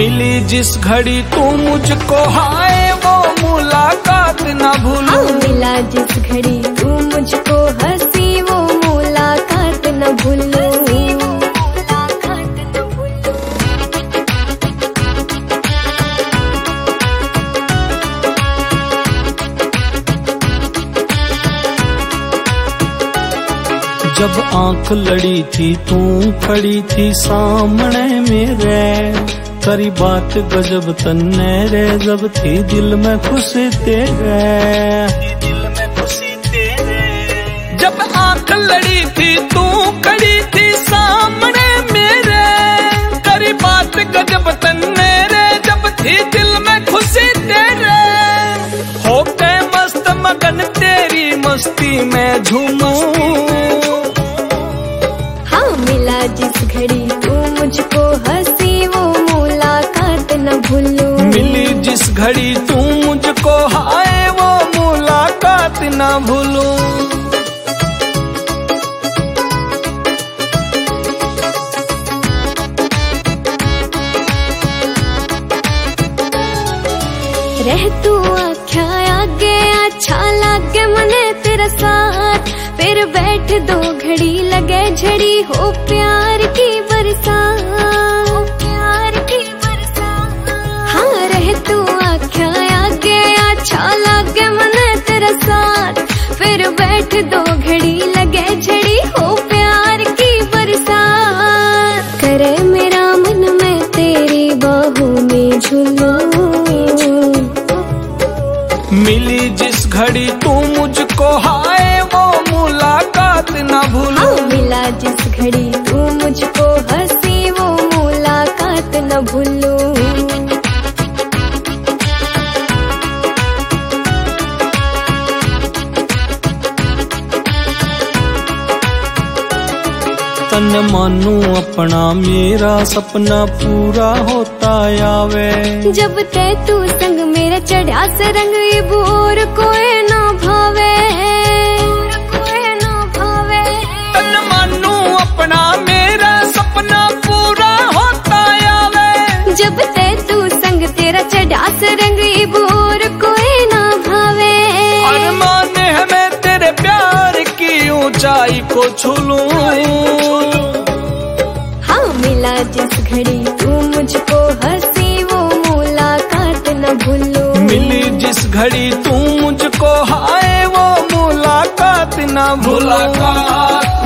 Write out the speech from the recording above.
मिली जिस घड़ी तू मुझको हाय वो मुलाकात न भूलूं। हाँ, मिला जिस घड़ी तू मुझको हंसी वो मुलाकात न भूलूं। जब आंख लड़ी थी तू खड़ी थी सामने मेरे, करी बात गजब तन्ने रे, जब थी दिल में खुशी तेरे। जब आंख लड़ी थी तू खड़ी थी सामने मेरे, करी बात गजब तन्ने रे, जब थी दिल में खुशी तेरे। हो के मस्त मगन तेरी मस्ती में झूमूं। मिला जिस घड़ी तू मुझको हंसी वो मुलाकात न भूलूं। मिली जिस घड़ी तू मुझको हाय वो मुलाकात न भूलूं। रह तू आख्या आगे अच्छा लागे मने तेरा साथ, फिर बैठ दो घड़ी लगे झड़ी हो प्यार की बरसात। हाँ, रह तू आख्या आगे अच्छा लागे मने तेरा साथ, फिर बैठ दो घड़ी लगे झड़ी हो प्यार की बरसात। करे मेरा मन में तेरी बाहों में झूलूं। मिली जिस घड़ी तू मुझको हाय वो मुलाकात न भूलूं। हाँ, मिला जिस घड़ी तू मुझको हंसी वो मुलाकात न भूलूं। तन मानू अपना मेरा सपना पूरा होता आवे, जब ते तू संग मेरा चढ़ा से रंग ये बोर कोई ना भावे। तन मानू अपना मेरा सपना पूरा होता आवे, जब ते तू संग तेरा चढ़ा से रंग ये बोर कोई ना भावे। अरमान है मैं तेरे प्यार की ऊंचाई को छू लूं। हाँ, मिला जिस घड़ी तू मुझको हंसी वो मुलाकात न भूलूं। मिली जिस घड़ी तू मुझको हाय वो मुलाकात न भूलूं।